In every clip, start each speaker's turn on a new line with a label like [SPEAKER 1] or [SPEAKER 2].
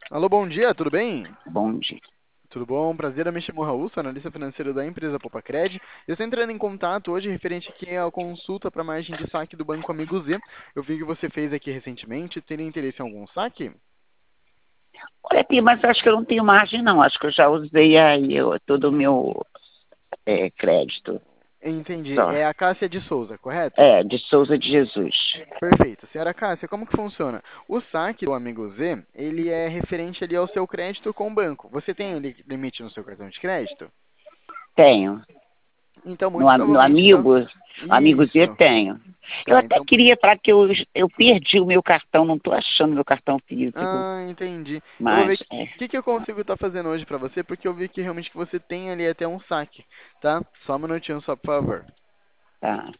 [SPEAKER 1] Alô, bom dia, tudo bem?
[SPEAKER 2] Bom dia.
[SPEAKER 1] Tudo bom? Prazer, eu me chamo Raul, sou analista financeiro da empresa Popacred. Eu estou entrando em contato hoje referente aqui à consulta para margem de saque do Banco Amigo Z. Eu vi que você fez aqui recentemente. Teria interesse em algum saque?
[SPEAKER 2] Olha aqui, mas acho que eu não tenho margem, não. Acho que eu já usei aí todo o meu crédito.
[SPEAKER 1] Entendi.
[SPEAKER 2] Só.
[SPEAKER 1] É a Cássia de Souza, correto?
[SPEAKER 2] De Souza de Jesus.
[SPEAKER 1] Perfeito. Senhora Cássia, como que funciona? O saque do Amigo Z, ele é referente ali ao seu crédito com o banco. Você tem limite no seu cartão de crédito?
[SPEAKER 2] Tenho.
[SPEAKER 1] Então,
[SPEAKER 2] No,
[SPEAKER 1] muito
[SPEAKER 2] no
[SPEAKER 1] provavelmente, então...
[SPEAKER 2] Amigo Z
[SPEAKER 1] Isso.
[SPEAKER 2] tenho. Eu
[SPEAKER 1] Tá,
[SPEAKER 2] até
[SPEAKER 1] então
[SPEAKER 2] queria falar que eu perdi o meu cartão, não estou achando meu cartão físico.
[SPEAKER 1] Ah, entendi. Eu vou
[SPEAKER 2] Mas,
[SPEAKER 1] ver o que eu consigo estar fazendo hoje pra você, porque eu vi que realmente que você tem ali até um saque, tá? Só um minutinho, só por favor.
[SPEAKER 2] tá.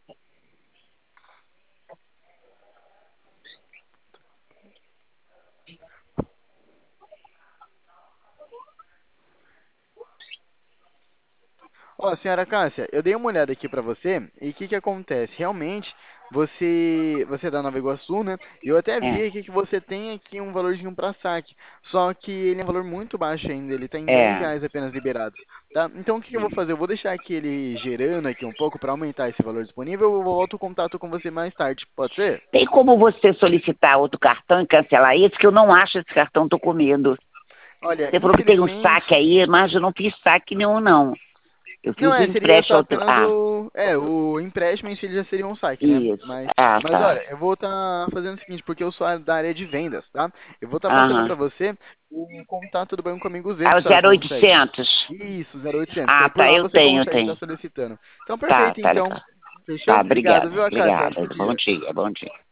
[SPEAKER 1] Ó, senhora Cássia, eu dei uma olhada aqui pra você e o que que acontece? Realmente, você é da Nova Iguaçu, né? E eu até
[SPEAKER 2] É,
[SPEAKER 1] vi aqui que você tem aqui um valorzinho pra saque, só que ele é um valor muito baixo ainda, ele tá em 10
[SPEAKER 2] é.
[SPEAKER 1] reais apenas liberados, tá? Então o que que eu vou fazer? Eu vou deixar aqui ele gerando aqui um pouco pra aumentar esse valor disponível, eu volto o contato com você mais tarde, pode ser?
[SPEAKER 2] Tem como você solicitar outro cartão e cancelar esse, que eu não acho esse cartão, estou com medo.
[SPEAKER 1] Olha,
[SPEAKER 2] Você falou que tem um saque
[SPEAKER 1] infelizmente.
[SPEAKER 2] aí, mas eu não fiz saque nenhum, não. Eu
[SPEAKER 1] Não,
[SPEAKER 2] fiz o
[SPEAKER 1] seria só
[SPEAKER 2] empréstimo.
[SPEAKER 1] apenas o empréstimo em si já seria um saque, né?
[SPEAKER 2] Isso.
[SPEAKER 1] Mas,
[SPEAKER 2] Ah,
[SPEAKER 1] mas
[SPEAKER 2] tá.
[SPEAKER 1] olha, eu vou estar fazendo o seguinte, porque eu sou da área de vendas, tá? Eu vou estar passando
[SPEAKER 2] Aham.
[SPEAKER 1] para você o contato do Banco Amigo Z,
[SPEAKER 2] Ah,
[SPEAKER 1] se
[SPEAKER 2] o
[SPEAKER 1] a senhora
[SPEAKER 2] zero
[SPEAKER 1] consegue.
[SPEAKER 2] oitocentos.
[SPEAKER 1] Isso, 0800, que
[SPEAKER 2] Ah,
[SPEAKER 1] aí por
[SPEAKER 2] tá,
[SPEAKER 1] lá
[SPEAKER 2] eu
[SPEAKER 1] você
[SPEAKER 2] tenho, eu
[SPEAKER 1] consegue estar
[SPEAKER 2] tenho.
[SPEAKER 1] solicitando. Então,
[SPEAKER 2] Tá,
[SPEAKER 1] perfeito,
[SPEAKER 2] tá
[SPEAKER 1] então.
[SPEAKER 2] legal.
[SPEAKER 1] Fechou?
[SPEAKER 2] Tá,
[SPEAKER 1] Obrigado,
[SPEAKER 2] obrigada.
[SPEAKER 1] viu, Acácia?
[SPEAKER 2] Obrigada.
[SPEAKER 1] Bom
[SPEAKER 2] Bom
[SPEAKER 1] dia.
[SPEAKER 2] dia, bom dia.